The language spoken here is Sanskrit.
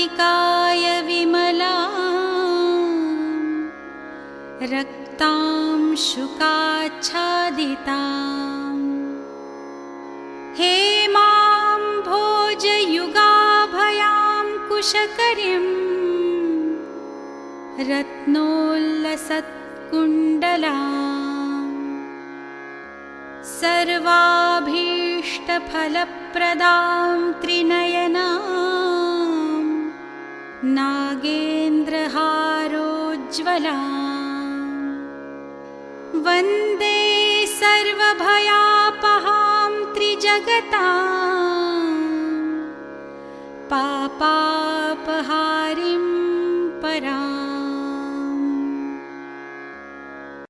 राधिकाय विमला रक्तां शुकाच्छादितां हेमां भोजयुगाभयां कुशकरीं रत्नोल्लसत्कुण्डलां सर्वाभीष्टफलप्रदां त्रिनयनां नागेन्द्रहारोज्ज्वलां वन्दे सर्वभयापहां त्रिजगतां पापापहारिं पराम्।